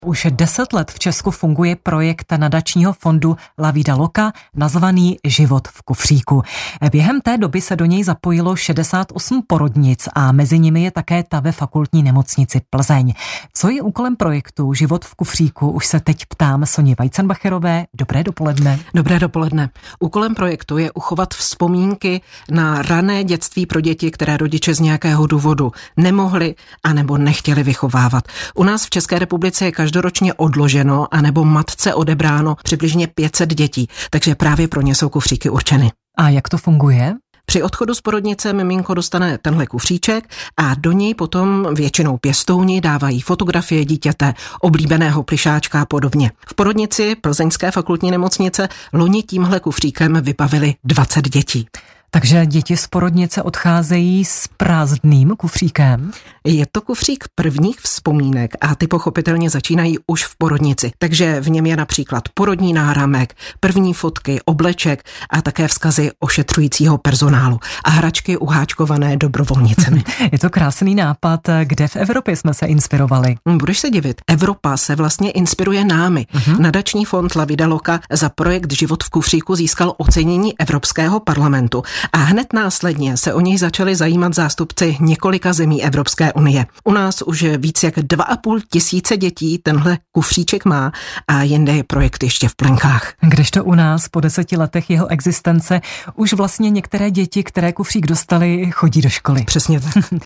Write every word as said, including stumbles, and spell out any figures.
Už deset let v Česku funguje projekt nadačního fondu La Vida Loca nazvaný Život v kufříku. Během té doby se do něj zapojilo šedesát osm porodnic a mezi nimi je také ta ve fakultní nemocnici Plzeň. Co je úkolem projektu Život v kufříku, už se teď ptám Soni Weizenbacherové. Dobré dopoledne. Dobré dopoledne. Úkolem projektu je uchovat vzpomínky na rané dětství pro děti, které rodiče z nějakého důvodu nemohli anebo nechtěli vychovávat. U nás v České republice je každoročně odloženo anebo matce odebráno přibližně pět set dětí, takže právě pro ně jsou kufříky určeny. A jak to funguje? Při odchodu z porodnice miminko dostane tenhle kufříček a do něj potom většinou pěstouni dávají fotografie dítěte, oblíbeného plyšáčka a podobně. V porodnici Plzeňské fakultní nemocnice loni tímhle kufříkem vybavili dvacet dětí. Takže děti z porodnice odcházejí s prázdným kufříkem? Je to kufřík prvních vzpomínek a ty pochopitelně začínají už v porodnici. Takže v něm je například porodní náramek, první fotky, obleček a také vzkazy ošetřujícího personálu a hračky uháčkované dobrovolnicemi. Je to krásný nápad. Kde v Evropě jsme se inspirovali? Budeš se divit. Evropa se vlastně inspiruje námi. Uh-huh. Nadační fond La Vida Loca za projekt Život v kufříku získal ocenění Evropského parlamentu. A hned následně se o něj začali zajímat zástupci několika zemí Evropské unie. U nás už víc jak dva a půl tisíce dětí tenhle kufříček má a jinde je projekt ještě v plenkách. Kdežto u nás po deseti letech jeho existence už vlastně některé děti, které kufřík dostali, chodí do školy. Přesně tak.